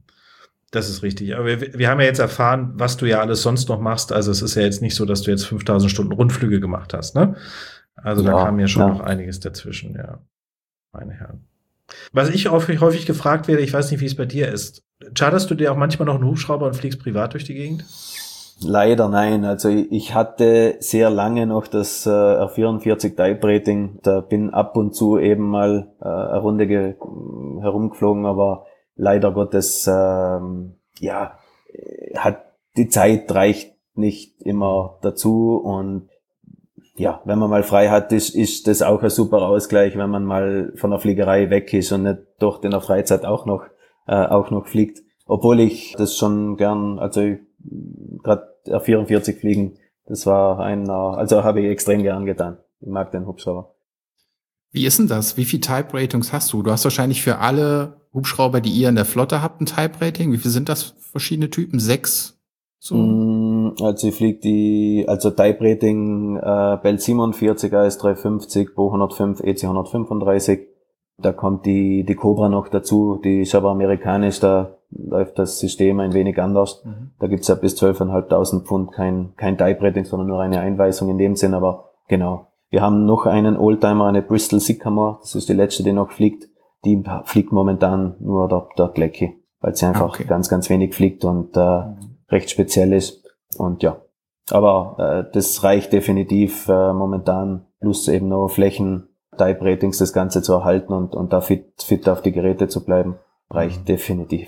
Das ist richtig. Aber wir, wir haben ja jetzt erfahren, was du ja alles sonst noch machst. Also es ist ja jetzt nicht so, dass du jetzt fünftausend Stunden Rundflüge gemacht hast, ne? Also ja, da kam ja schon ja. noch einiges dazwischen, ja. Meine Herren. Was ich häufig, häufig gefragt werde, ich weiß nicht, wie es bei dir ist. Charterst du dir auch manchmal noch einen Hubschrauber und fliegst privat durch die Gegend? Leider nein. Also ich hatte sehr lange noch das äh, R vierundvierzig Type Rating. Da bin ab und zu eben mal äh, eine Runde ge- herumgeflogen, aber leider Gottes, ähm, ja, hat die Zeit reicht nicht immer dazu und ja, wenn man mal frei hat, ist, ist das auch ein super Ausgleich, wenn man mal von der Fliegerei weg ist und nicht doch in der Freizeit auch noch äh, auch noch fliegt. Obwohl ich das schon gern, also gerade R vierundvierzig fliegen, das war einer, also habe ich extrem gern getan. Ich mag den Hubschrauber. Wie ist denn das? Wie viele Type-Ratings hast du? Du hast wahrscheinlich für alle Hubschrauber, die ihr in der Flotte habt, ein Type-Rating. Wie viele sind das verschiedene Typen? Sechs? So? Also ich fliege die, also Type-Rating äh, Bell siebenundvierzig, A S dreihundertfünfzig, Bo hundertfünf, E C hundertfünfunddreißig. Da kommt die die Cobra noch dazu, die ist aber amerikanisch, da läuft das System ein wenig anders. Mhm. Da gibt's ja bis zwölftausendfünfhundert Pfund kein kein Type-Rating, sondern nur eine Einweisung in dem Sinn, aber genau. Wir haben noch einen Oldtimer, eine Bristol Sycamore, das ist die letzte, die noch fliegt. Die fliegt momentan nur der, der Glecki, weil sie einfach okay. ganz, ganz wenig fliegt und äh, mhm. recht speziell ist. Und ja, aber äh, das reicht definitiv äh, momentan, plus eben noch Flächen, Type-Ratings, das Ganze zu erhalten und und da fit, fit auf die Geräte zu bleiben, reicht mhm. definitiv.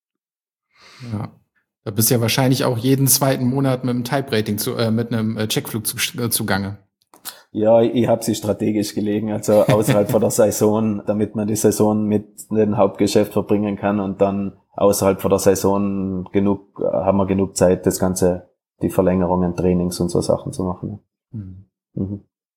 Ja, da bist du ja wahrscheinlich auch jeden zweiten Monat mit einem Type-Rating, zu, äh, mit einem äh, Checkflug zu, äh, zugange. Ja, ich habe sie strategisch gelegen, also außerhalb von der Saison, damit man die Saison mit dem Hauptgeschäft verbringen kann und dann außerhalb von der Saison genug, haben wir genug Zeit, das Ganze, die Verlängerungen, Trainings und so Sachen zu machen. Mhm. Mhm.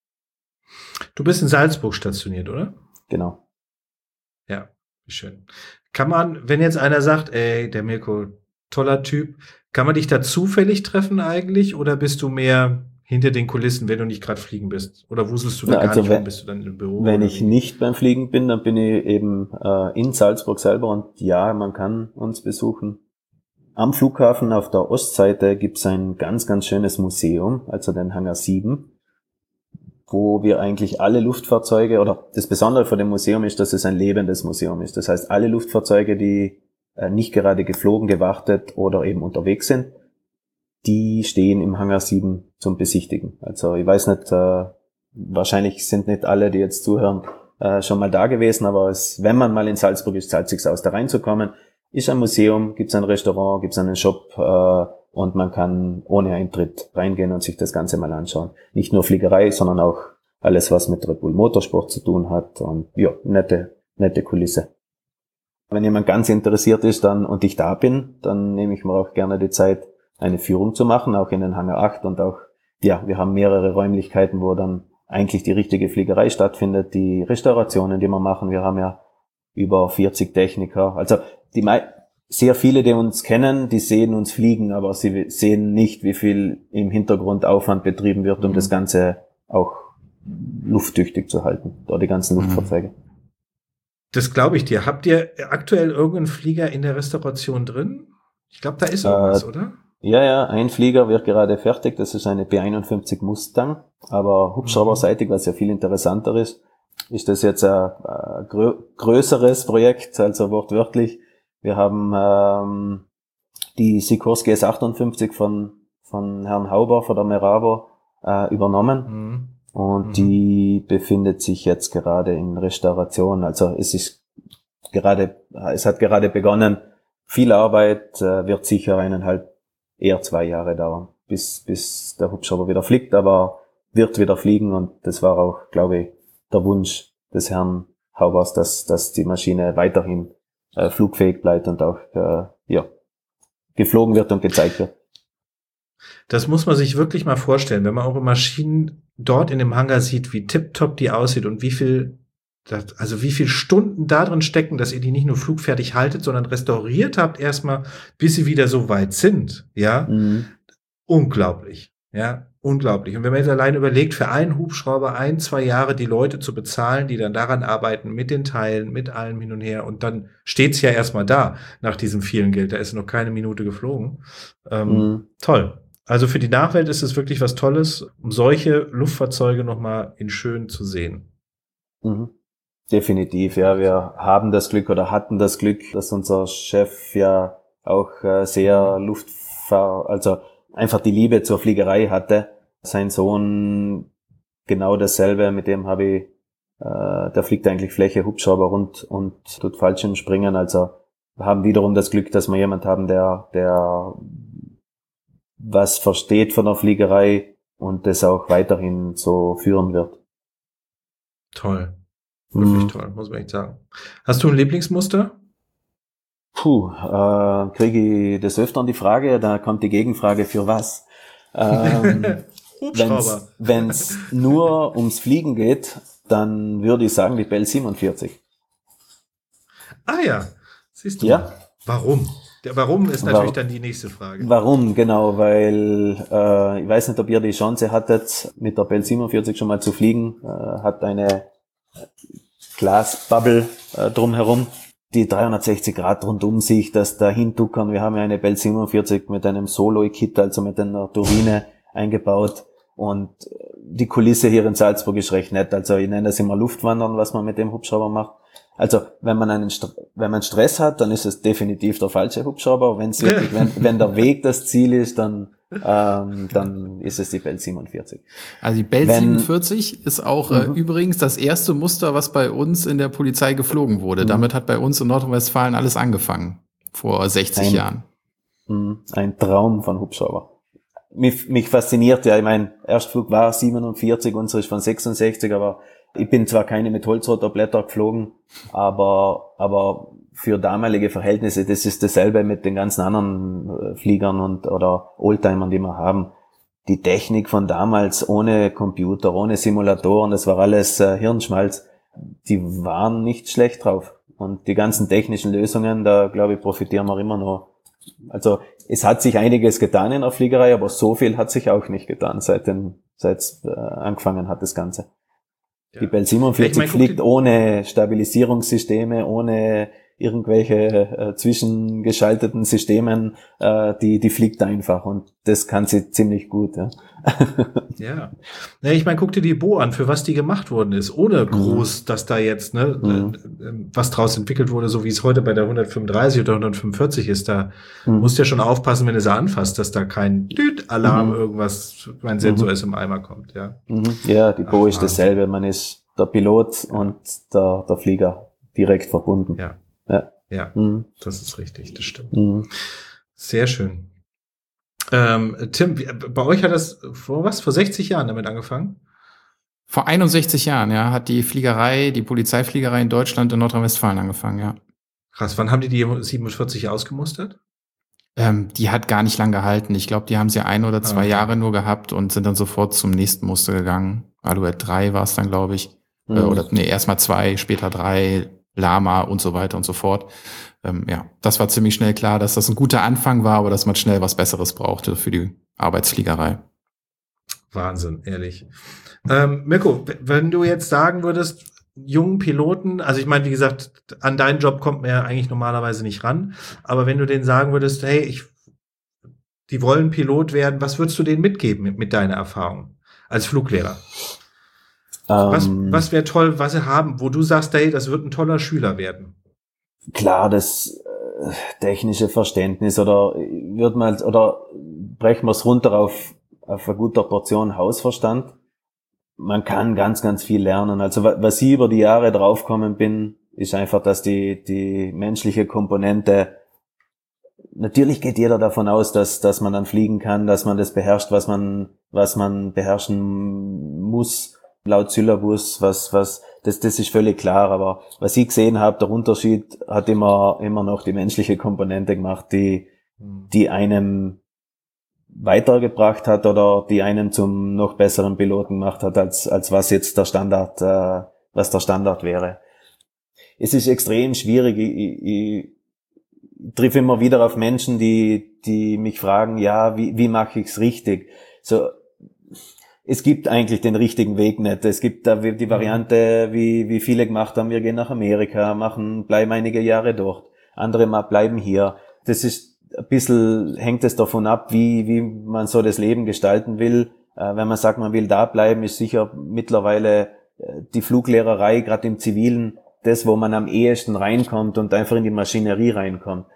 Du bist in Salzburg stationiert, oder? Genau. Ja, wie schön. Kann man, wenn jetzt einer sagt, ey, der Mirko, toller Typ, kann man dich da zufällig treffen eigentlich oder bist du mehr hinter den Kulissen, wenn du nicht gerade fliegen bist? Oder wuselst du da ja, gar also nicht, wenn, bist du dann im Büro? Wenn ich wie? nicht beim Fliegen bin, dann bin ich eben äh, in Salzburg selber und ja, man kann uns besuchen. Am Flughafen auf der Ostseite gibt's ein ganz, ganz schönes Museum, also den Hangar sieben, wo wir eigentlich alle Luftfahrzeuge, oder das Besondere von dem Museum ist, dass es ein lebendes Museum ist. Das heißt, alle Luftfahrzeuge, die äh, nicht gerade geflogen, gewartet oder eben unterwegs sind, die stehen im Hangar sieben zum Besichtigen. Also ich weiß nicht, äh, wahrscheinlich sind nicht alle, die jetzt zuhören, äh, schon mal da gewesen, aber es, wenn man mal in Salzburg ist, zahlt sich's aus, da reinzukommen. Ist ein Museum, gibt's ein Restaurant, gibt's einen Shop äh, und man kann ohne Eintritt reingehen und sich das Ganze mal anschauen. Nicht nur Fliegerei, sondern auch alles, was mit Red Bull Motorsport zu tun hat und ja, nette, nette Kulisse. Wenn jemand ganz interessiert ist dann und ich da bin, dann nehme ich mir auch gerne die Zeit, eine Führung zu machen, auch in den Hangar acht und auch, ja, wir haben mehrere Räumlichkeiten, wo dann eigentlich die richtige Fliegerei stattfindet, die Restaurationen, die wir machen. Wir haben ja über vierzig Techniker. Also die sehr viele, die uns kennen, die sehen uns fliegen, aber sie sehen nicht, wie viel im Hintergrund Aufwand betrieben wird, um mhm. das Ganze auch lufttüchtig zu halten, da die ganzen Luftfahrzeuge. Das glaube ich dir. Habt ihr aktuell irgendeinen Flieger in der Restauration drin? Ich glaube, da ist irgendwas, äh, oder? Ja, ja, ein Flieger wird gerade fertig, das ist eine B einundfünfzig Mustang, aber hubschrauberseitig, was ja viel interessanter ist, ist das jetzt ein, ein grö- größeres Projekt, also wortwörtlich. Wir haben ähm, die Sikorsky S achtundfünfzig von von Herrn Hauber von der Meravo äh, übernommen mhm. und mhm. die befindet sich jetzt gerade in Restauration. Also es ist gerade, es hat gerade begonnen. Viel Arbeit, äh, wird sicher eineinhalb, eher zwei Jahre dauern, bis bis der Hubschrauber wieder fliegt, aber wird wieder fliegen und das war auch, glaube ich, der Wunsch des Herrn Haubers, dass dass die Maschine weiterhin äh, flugfähig bleibt und auch äh, ja geflogen wird und gezeigt wird. Das muss man sich wirklich mal vorstellen, wenn man eure Maschinen dort in dem Hangar sieht, wie tipptopp die aussieht und wie viel, also wie viel Stunden da drin stecken, dass ihr die nicht nur flugfertig haltet, sondern restauriert habt erstmal, bis sie wieder so weit sind. Ja, mhm. Unglaublich. Ja, unglaublich. Und wenn man jetzt allein überlegt, für einen Hubschrauber ein, zwei Jahre die Leute zu bezahlen, die dann daran arbeiten, mit den Teilen, mit allem hin und her, und dann steht's ja erstmal da, nach diesem vielen Geld. Da ist noch keine Minute geflogen. Ähm, mhm. Toll. Also für die Nachwelt ist es wirklich was Tolles, um solche Luftfahrzeuge nochmal in schön zu sehen. Mhm. Definitiv, ja. Wir haben das Glück oder hatten das Glück, dass unser Chef ja auch äh, sehr Luftfahr-, also einfach die Liebe zur Fliegerei hatte. Sein Sohn genau dasselbe, mit dem habe ich, äh, der fliegt eigentlich Fläche, Hubschrauber rund und tut Fallschirmspringen. Also wir haben wiederum das Glück, dass wir jemand haben, der, der was versteht von der Fliegerei und das auch weiterhin so führen wird. Toll. Wirklich hm. toll, muss man echt sagen. Hast du ein Lieblingsmuster? Puh, äh, kriege ich des Öfteren die Frage, da kommt die Gegenfrage, für was? Ähm, Hubschrauber. Wenn es nur ums Fliegen geht, dann würde ich sagen die Bell siebenundvierzig. Ah ja, siehst du. Ja. Warum? Der Warum ist natürlich War, dann die nächste Frage. Warum, genau, weil äh, ich weiß nicht, ob ihr die Chance hattet, mit der Bell siebenundvierzig schon mal zu fliegen, äh, hat eine Glasbubble äh, drumherum, die dreihundertsechzig Grad rund um sich, das da hintuckern. Wir haben ja eine Bell siebenundvierzig mit einem Solo-Kit, also mit einer Turbine eingebaut, und die Kulisse hier in Salzburg ist recht nett. Also ich nenne das immer Luftwandern, was man mit dem Hubschrauber macht. Also wenn man einen St- wenn man Stress hat, dann ist es definitiv der falsche Hubschrauber. Wenn's wirklich, wenn, wenn der Weg das Ziel ist, dann ähm, dann ist es die Bell siebenundvierzig. Also die Bell wenn, siebenundvierzig ist auch mhm. äh, übrigens das erste Muster, was bei uns in der Polizei geflogen wurde. Mhm. Damit hat bei uns in Nordrhein-Westfalen alles angefangen, vor sechzig ein, Jahren. Mh, ein Traum von Hubschrauber. Mich, mich fasziniert ja, ich mein Erstflug war siebenundvierzig, unser ist von sechsundsechzig, aber ich bin zwar keine mit Holzrotorblätter geflogen, aber aber für damalige Verhältnisse, das ist dasselbe mit den ganzen anderen Fliegern und oder Oldtimern, die wir haben. Die Technik von damals ohne Computer, ohne Simulatoren, das war alles äh, Hirnschmalz, die waren nicht schlecht drauf. Und die ganzen technischen Lösungen, da glaube ich, profitieren wir immer noch. Also es hat sich einiges getan in der Fliegerei, aber so viel hat sich auch nicht getan, seit den, seit es äh, angefangen hat, das Ganze. Ja. Die Bell siebenundvierzig ich mein, fliegt ohne Stabilisierungssysteme, ohne irgendwelche äh, zwischengeschalteten Systemen, äh, die die fliegt einfach und das kann sie ziemlich gut. Ja, ja. ja ich meine, guck dir die Bo an, für was die gemacht worden ist, ohne groß, mhm. dass da jetzt ne mhm. was draus entwickelt wurde, so wie es heute bei der hundertfünfunddreißig oder hundertfünfundvierzig ist. Da mhm. musst du ja schon aufpassen, wenn du sie anfasst, dass da kein Düt-Alarm, mhm. irgendwas, mein Sensor mhm. ist im Eimer kommt. Ja, mhm. ja die Bo Ach, ist dasselbe. Man ist der Pilot ja. und der, der Flieger direkt verbunden. Ja. Ja, ja mhm. das ist richtig, das stimmt. Mhm. Sehr schön. Ähm, Tim, wie, bei euch hat das vor was? Vor sechzig Jahren damit angefangen? Vor einundsechzig Jahren, ja, hat die Fliegerei, die Polizeifliegerei in Deutschland in Nordrhein-Westfalen angefangen, ja. Krass, wann haben die die siebenundvierzig ausgemustert? Ähm, die hat gar nicht lang gehalten. Ich glaube, die haben sie ein oder zwei okay. Jahre nur gehabt und sind dann sofort zum nächsten Muster gegangen. Alouette drei war es dann, glaube ich. Mhm. Äh, oder nee, erstmal zwei, später drei, Lama und so weiter und so fort. Ähm, ja, das war ziemlich schnell klar, dass das ein guter Anfang war, aber dass man schnell was Besseres brauchte für die Arbeitsfliegerei. Wahnsinn, ehrlich. Ähm, Mirko, wenn du jetzt sagen würdest, jungen Piloten, also ich meine, wie gesagt, an deinen Job kommt man ja eigentlich normalerweise nicht ran, aber wenn du denen sagen würdest, hey, ich, die wollen Pilot werden, was würdest du denen mitgeben mit, mit deiner Erfahrung als Fluglehrer? Um, was was wäre toll, was sie haben, wo du sagst, hey, das wird ein toller Schüler werden? Klar, das äh, technische Verständnis oder wird man oder brechen wir es runter auf auf eine gute Portion Hausverstand. Man kann ganz, ganz viel lernen. Also was ich über die Jahre draufgekommen bin, ist einfach, dass die die menschliche Komponente, natürlich geht jeder davon aus, dass dass man dann fliegen kann, dass man das beherrscht, was man was man beherrschen muss. Laut Syllabus, was, was, das, das ist völlig klar, aber was ich gesehen habe, der Unterschied hat immer, immer noch die menschliche Komponente gemacht, die, die einem weitergebracht hat oder die einen zum noch besseren Piloten gemacht hat, als, als was jetzt der Standard, äh, was der Standard wäre. Es ist extrem schwierig, ich, ich, ich treffe immer wieder auf Menschen, die, die mich fragen, ja, wie, wie mache ich's richtig? So, es gibt eigentlich den richtigen Weg nicht. Es gibt da die Variante, wie wie viele gemacht haben, wir gehen nach Amerika, machen, bleiben einige Jahre dort. Andere mal bleiben hier. Das ist ein bisschen, hängt es davon ab, wie wie man so das Leben gestalten will. Äh, wenn man sagt, man will da bleiben, ist sicher mittlerweile äh, die Fluglehrerei, gerade im Zivilen, das, wo man am ehesten reinkommt und einfach in die Maschinerie reinkommt.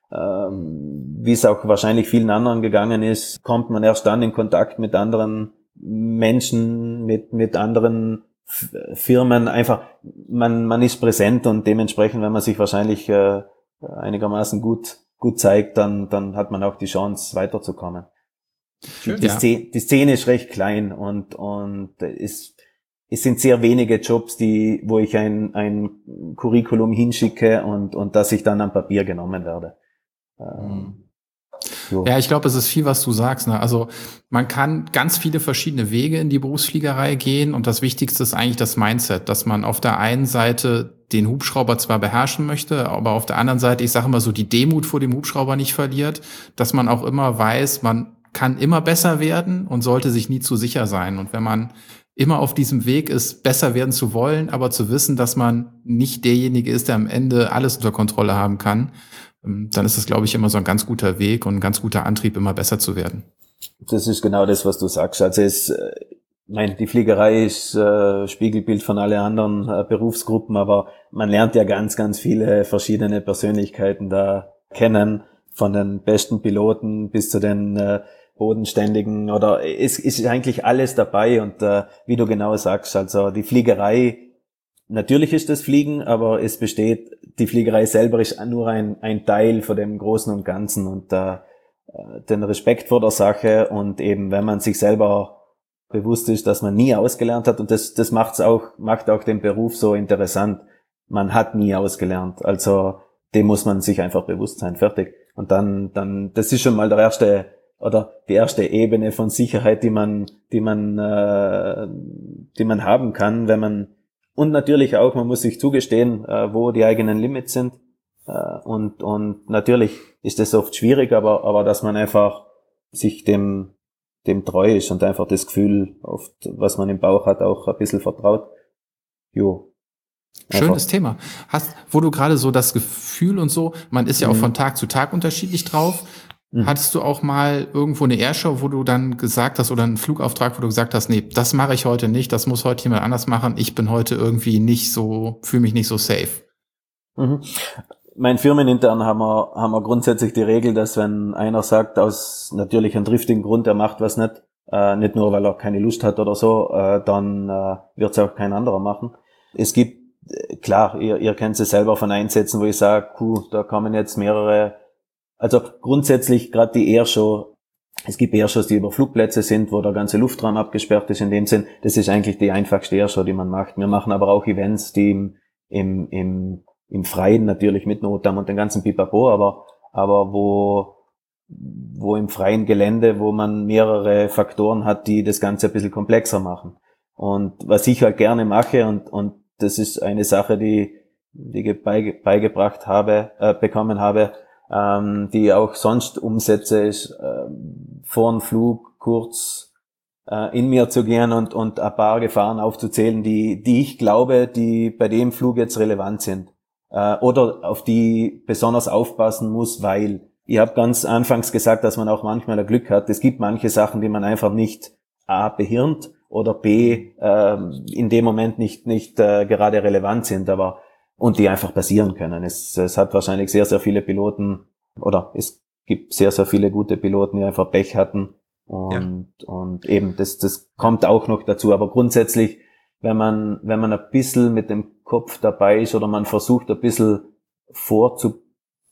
Ähm, wie es auch wahrscheinlich vielen anderen gegangen ist, kommt man erst dann in Kontakt mit anderen Menschen, mit mit anderen Firmen, einfach man man ist präsent und dementsprechend, wenn man sich wahrscheinlich äh, einigermaßen gut gut zeigt, dann dann hat man auch die Chance weiterzukommen. Schön, die, ja. Szene, die Szene ist recht klein und und es es sind sehr wenige Jobs, die wo ich ein ein Curriculum hinschicke und und dass ich dann am Papier genommen werde. Ähm, So. Ja, ich glaube, es ist viel, was du sagst. Ne? Also man kann ganz viele verschiedene Wege in die Berufsfliegerei gehen und das Wichtigste ist eigentlich das Mindset, dass man auf der einen Seite den Hubschrauber zwar beherrschen möchte, aber auf der anderen Seite, ich sage immer so, die Demut vor dem Hubschrauber nicht verliert, dass man auch immer weiß, man kann immer besser werden und sollte sich nie zu sicher sein. Und wenn man immer auf diesem Weg ist, besser werden zu wollen, aber zu wissen, dass man nicht derjenige ist, der am Ende alles unter Kontrolle haben kann, dann ist das, glaube ich, immer so ein ganz guter Weg und ein ganz guter Antrieb, immer besser zu werden. Das ist genau das, was du sagst. Also es, ich meine, die Fliegerei ist äh, Spiegelbild von allen anderen äh, Berufsgruppen, aber man lernt ja ganz, ganz viele verschiedene Persönlichkeiten da kennen, von den besten Piloten bis zu den äh, Bodenständigen, oder es ist eigentlich alles dabei und äh, wie du genau sagst, also die Fliegerei, natürlich ist das Fliegen, aber es besteht, die Fliegerei selber ist nur ein, ein Teil von dem Großen und Ganzen und äh, den Respekt vor der Sache und eben, wenn man sich selber bewusst ist, dass man nie ausgelernt hat und das, das macht's auch, macht auch den Beruf so interessant. Man hat nie ausgelernt, also dem muss man sich einfach bewusst sein, fertig. Und dann, dann, das ist schon mal der erste oder die erste Ebene von Sicherheit, die man, die man, äh, die man haben kann, wenn man und natürlich auch, man muss sich zugestehen, äh, wo die eigenen Limits sind. Äh, und, und natürlich ist das oft schwierig, aber, aber dass man einfach sich dem, dem treu ist und einfach das Gefühl, oft, was man im Bauch hat, auch ein bisschen vertraut. Jo. Schönes Einfach. Thema. Hast, wo du gerade so das Gefühl und so, man ist ja auch Mhm. von Tag zu Tag unterschiedlich drauf. Mhm. Hattest du auch mal irgendwo eine Airshow, wo du dann gesagt hast, oder einen Flugauftrag, wo du gesagt hast, nee, das mache ich heute nicht, das muss heute jemand anders machen, ich bin heute irgendwie nicht so, fühle mich nicht so safe. Mhm. Mein Firmenintern haben wir, haben wir grundsätzlich die Regel, dass wenn einer sagt, aus natürlich einem driftigen Grund, er macht was nicht, äh, nicht nur, weil er keine Lust hat oder so, äh, dann äh, wird es auch kein anderer machen. Es gibt, äh, klar, ihr, ihr kennt es selber von Einsätzen, wo ich sage, puh, da kommen jetzt mehrere, also grundsätzlich gerade die Airshow, es gibt Airshows, die über Flugplätze sind, wo der ganze Luftraum abgesperrt ist in dem Sinn, das ist eigentlich die einfachste Airshow, die man macht. Wir machen aber auch Events, die im, im, im im Freien natürlich mit Notam und den ganzen Pipapo, aber, aber wo, wo im freien Gelände, wo man mehrere Faktoren hat, die das Ganze ein bisschen komplexer machen. Und was ich halt gerne mache, und, und das ist eine Sache, die, die ich beige, beigebracht habe, äh, bekommen habe, ähm, die auch sonst umsetze, ist, äh, vor dem Flug kurz, äh, in mir zu gehen und, und ein paar Gefahren aufzuzählen, die, die ich glaube, die bei dem Flug jetzt relevant sind. Oder auf die besonders aufpassen muss, weil ich habe ganz anfangs gesagt, dass man auch manchmal ein Glück hat. Es gibt manche Sachen, die man einfach nicht A, behirnt oder B, äh, in dem Moment nicht nicht äh, gerade relevant sind, aber und die einfach passieren können. Es, es hat wahrscheinlich sehr, sehr viele Piloten oder es gibt sehr, sehr viele gute Piloten, die einfach Pech hatten und, ja. und eben das, das kommt auch noch dazu. Aber grundsätzlich, wenn man, wenn man ein bisschen mit dem Kopf dabei ist oder man versucht ein bisschen vorzuplanen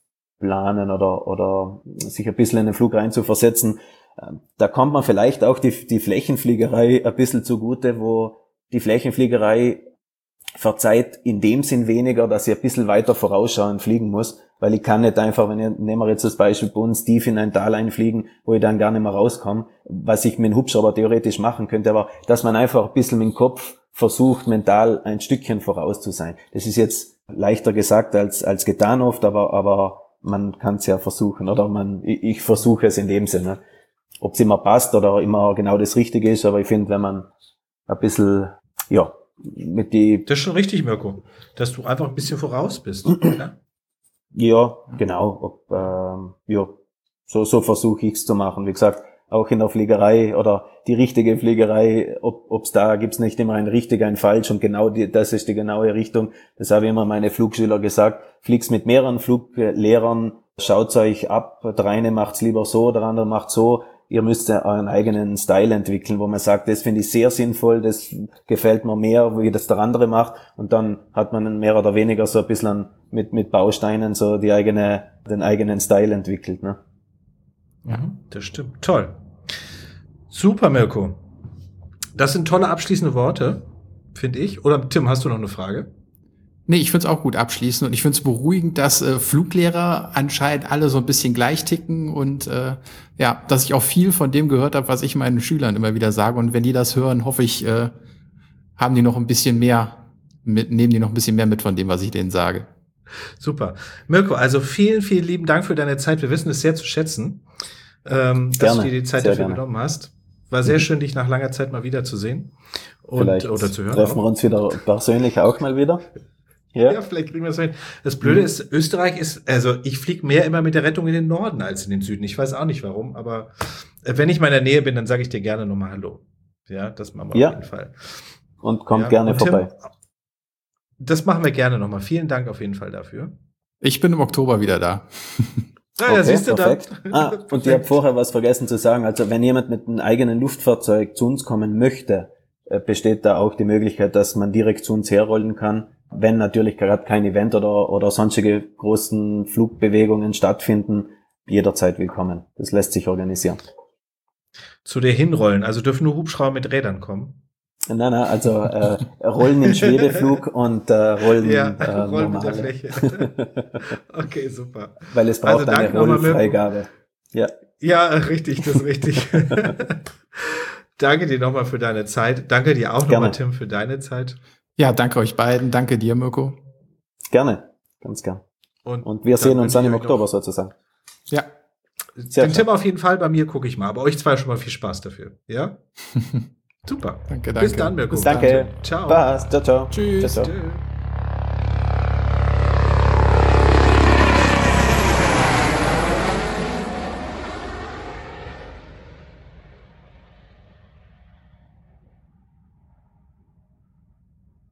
oder, oder sich ein bisschen in den Flug reinzuversetzen, da kommt man vielleicht auch die, die Flächenfliegerei ein bisschen zugute, wo die Flächenfliegerei verzeiht in dem Sinn weniger, dass ich ein bisschen weiter vorausschauend fliegen muss, weil ich kann nicht einfach, wenn ich, nehmen wir jetzt das Beispiel bei uns, tief in ein Tal einfliegen, wo ich dann gar nicht mehr rauskomme, was ich mit dem Hubschrauber theoretisch machen könnte, aber dass man einfach ein bisschen mit dem Kopf versucht, mental ein Stückchen voraus zu sein. Das ist jetzt leichter gesagt als, als getan oft, aber, aber man kann es ja versuchen, oder man, ich, ich versuche es in dem Sinne. Ob es immer passt oder immer genau das Richtige ist, aber ich finde, wenn man ein bisschen, ja, mit die... Das ist schon richtig, Mirko, dass du einfach ein bisschen voraus bist. Ja, ja genau. Ob, ähm, ja, so, so versuche ich es zu machen. Wie gesagt, auch in der Fliegerei oder die richtige Fliegerei, ob ob's da gibt's nicht immer ein richtig, ein falsch und genau die, das ist die genaue Richtung. Das habe ich immer meine Flugschüler gesagt. Fliegt's mit mehreren Fluglehrern, schaut's euch ab, der eine macht's lieber so, der andere macht so. Ihr müsst euren eigenen Style entwickeln, wo man sagt, das finde ich sehr sinnvoll, das gefällt mir mehr, wie das der andere macht. Und dann hat man mehr oder weniger so ein bisschen mit, mit Bausteinen so die eigene, den eigenen Style entwickelt, ne? Ja, das stimmt. Toll. Super, Mirko. Das sind tolle abschließende Worte, finde ich. Oder Tim, hast du noch eine Frage? Nee, ich finde es auch gut abschließen und ich finde es beruhigend, dass äh, Fluglehrer anscheinend alle so ein bisschen gleich ticken und äh, ja, dass ich auch viel von dem gehört habe, was ich meinen Schülern immer wieder sage. Und wenn die das hören, hoffe ich, äh, haben die noch ein bisschen mehr mit, nehmen die noch ein bisschen mehr mit von dem, was ich denen sage. Super. Mirko, also vielen, vielen lieben Dank für deine Zeit. Wir wissen es sehr zu schätzen, ähm, dass gerne, du dir die Zeit sehr dafür gerne. genommen hast. War sehr schön, dich nach langer Zeit mal wiederzusehen. Und, Vielleicht oder zu hören. treffen auch. wir uns wieder persönlich auch mal wieder. Ja. ja, vielleicht kriegen wir es hin. Das Blöde mhm. ist, Österreich ist, also ich fliege mehr immer mit der Rettung in den Norden als in den Süden. Ich weiß auch nicht warum, aber wenn ich mal in der Nähe bin, dann sage ich dir gerne nochmal Hallo. Ja, das machen wir ja. auf jeden Fall. Und kommt ja. gerne Und vorbei. Tim, das machen wir gerne nochmal. Vielen Dank auf jeden Fall dafür. Ich bin im Oktober wieder da. Ah, okay, ja, siehst du perfekt. dann. Ah, und ich habe vorher was vergessen zu sagen. Also wenn jemand mit einem eigenen Luftfahrzeug zu uns kommen möchte, besteht da auch die Möglichkeit, dass man direkt zu uns herrollen kann. Wenn natürlich gerade kein Event oder, oder sonstige großen Flugbewegungen stattfinden, jederzeit willkommen. Das lässt sich organisieren. Zu dir hinrollen, also dürfen nur Hubschrauber mit Rädern kommen? Nein, nein, also äh, Rollen im Schwebeflug und äh, Rollen, ja, äh, Rollen normale. mit der Fläche. Okay, super. Weil es braucht also, eine Rollfreigabe. Ja. ja, richtig, das ist richtig. Danke dir nochmal für deine Zeit. Danke dir auch nochmal, Tim, für deine Zeit. Ja, danke euch beiden. Danke dir, Mirko. Gerne, ganz gern. Und, und wir sehen uns dann im Oktober sozusagen. Ja. Sehr Den schön. Tim auf jeden Fall, bei mir gucke ich mal. Aber euch zwei schon mal viel Spaß dafür. Ja? Super. Danke, danke. Bis dann, Mirko. Bis danke. Ciao. Spaß. Ciao, ciao. Tschüss. Ciao, ciao. Tschüss.